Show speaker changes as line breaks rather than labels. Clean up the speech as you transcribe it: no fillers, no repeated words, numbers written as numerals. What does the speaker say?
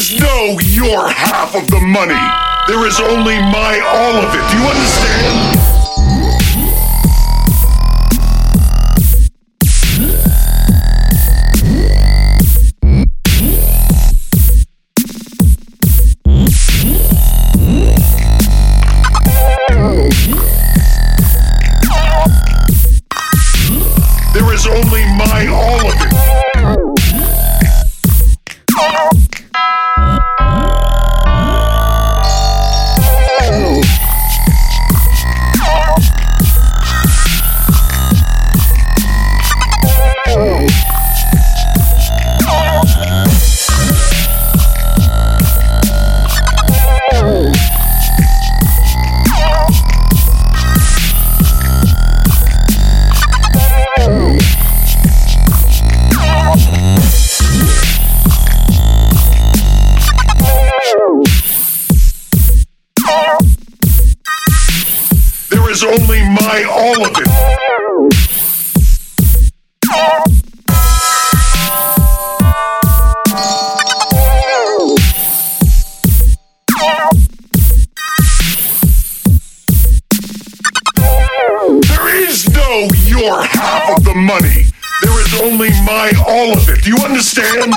is no your half of the money. There is only my all of it. Do you understand? There is only my all of it. There is only my all of it. There is no your half of the money. There is only my all of it. Do you understand?